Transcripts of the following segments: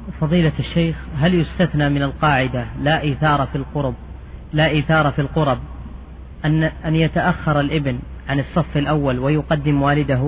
فضيلة الشيخ، هل يستثنى من القاعدة لا إيثار في القرب أن يتأخر الابن عن الصف الأول ويقدم والده؟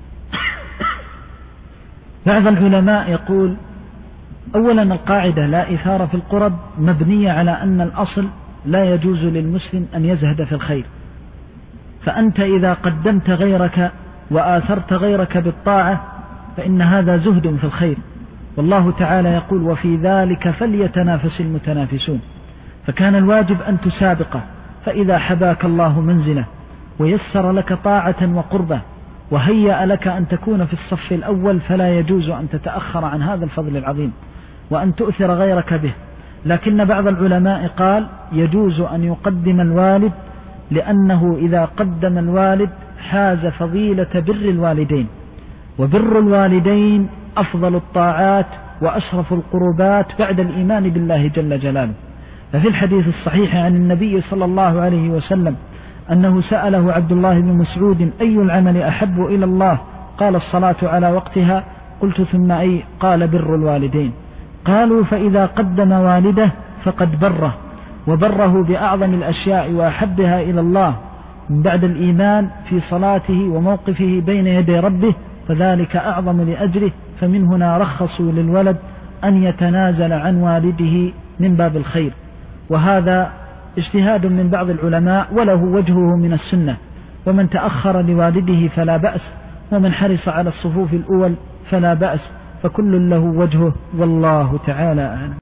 بعض العلماء يقول أولا القاعدة لا إيثار في القرب مبنية على أن الأصل لا يجوز للمسلم أن يزهد في الخير، فأنت إذا قدمت غيرك وآثرت غيرك بالطاعة فإن هذا زهد في الخير، والله تعالى يقول وفي ذلك فليتنافس المتنافسون، فكان الواجب أن تسابقه، فإذا حباك الله منزله ويسر لك طاعة وقربة وهيأ لك أن تكون في الصف الأول فلا يجوز أن تتأخر عن هذا الفضل العظيم وأن تؤثر غيرك به. لكن بعض العلماء قال يجوز أن يقدم الوالد، لأنه إذا قدم الوالد حاز فضيلة بر الوالدين، وبر الوالدين أفضل الطاعات وأشرف القربات بعد الإيمان بالله جل جلاله. ففي الحديث الصحيح عن النبي صلى الله عليه وسلم أنه سأله عبد الله بن مسعود أي العمل أحب إلى الله؟ قال الصلاة على وقتها. قلت ثم أي؟ قال بر الوالدين. قالوا فإذا قدم والده فقد بره، وبره بأعظم الأشياء وأحبها إلى الله من بعد الإيمان في صلاته وموقفه بين يدي ربه، فذلك أعظم لأجره. فمن هنا رخصوا للولد أن يتنازل عن والده من باب الخير، وهذا اجتهاد من بعض العلماء وله وجهه من السنة، ومن تأخر لوالده فلا بأس، ومن حرص على الصفوف الأول فلا بأس، فكل له وجهه والله تعالى أعلم.